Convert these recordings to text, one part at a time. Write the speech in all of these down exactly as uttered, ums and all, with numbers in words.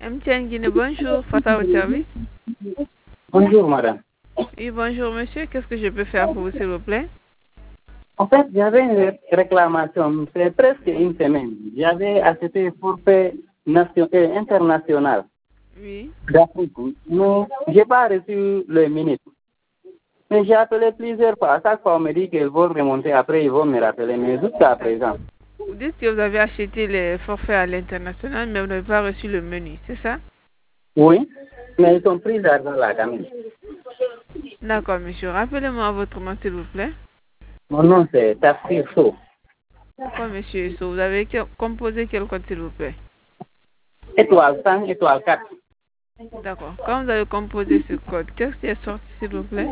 M T N Guinée, bonjour, face à votre service. Bonjour, madame. Oui, bonjour, monsieur. Qu'est-ce que je peux faire pour vous, s'il vous plaît? En fait, j'avais une réclamation, c'est presque une semaine. J'avais acheté forfait nation, euh, international Oui. d'Afrique, mais je n'ai pas reçu le minute. Mais j'ai appelé plusieurs fois. À chaque fois, on me dit qu'ils vont remonter après, ils vont me rappeler. Mais jusqu'à présent. Vous dites que vous avez acheté les forfaits à l'international, mais vous n'avez pas reçu le menu, c'est ça? Oui, mais ils ont pris l'argent là quand même. D'accord, monsieur. Rappelez-moi votre nom, s'il vous plaît. Mon nom, c'est Tafsir Sow. Pourquoi, monsieur Isso? Vous avez que- composé quel code, s'il vous plaît? Étoile cinq, étoile quatre. D'accord. Quand vous avez composé ce code, qu'est-ce qui est sorti, s'il vous plaît?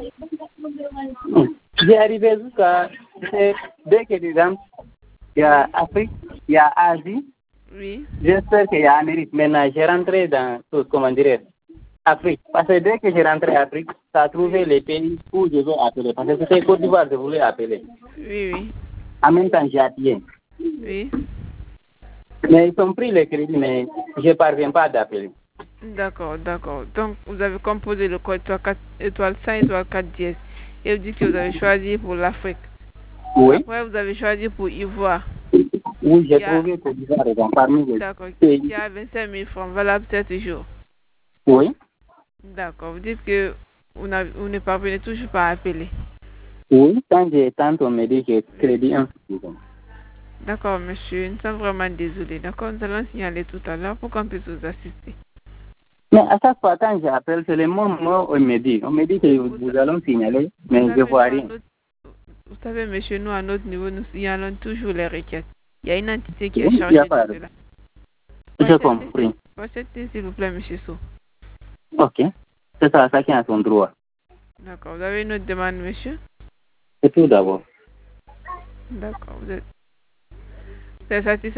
J'ai arrivé jusqu'à, c'est dès que disons, il y a Afrique, il y a Asie. Oui. J'espère qu'il y a Amérique. Maintenant, j'ai rentré dans, tout, comment dire, Afrique. Parce que dès que j'ai rentré en Afrique, ça a trouvé les pays où je veux appeler. Parce que c'était Côte d'Ivoire, je voulais appeler. Oui, oui. En même temps, j'ai appuyé. Oui. Mais ils ont pris le crédit, mais je ne parviens pas d'appeler. D'accord, d'accord. Donc, vous avez composé le code étoile quatre, étoile cinq, étoile quatre dièse. Et vous dites que vous avez choisi pour l'Afrique. Oui. Après, vous avez choisi pour Ivoire. Oui, j'ai Il y a- trouvé Côte d'Ivoire donc, parmi les D'accord. pays. Il y a vingt-cinq mille francs, valable sept jours. Oui. D'accord. Vous dites que vous, n'avez- vous ne parvenez toujours pas à appeler. Oui, quand j'ai tant, on me dit que crédit insuffisant. D'accord, monsieur. Nous sommes vraiment désolés. D'accord, nous allons signaler tout à l'heure pour qu'on puisse vous assister. Mais à chaque fois, quand j'appelle, c'est le même mot on me dit. On me dit que vous, vous allons signaler, mais Vous je ne savez, vois nous, à rien. notre- vous savez, monsieur, nous, à notre niveau, nous signalons toujours les requêtes. Il y a une entité qui est Oui, il y a chargée pas. de cela. J'ai Patientez, compris. patientez, s'il vous plaît, monsieur So. Ok. C'est ça, chacun a son droit. D'accord. Vous avez une autre demande, monsieur? C'est tout d'abord. D'accord. Vous êtes, vous êtes satisfait?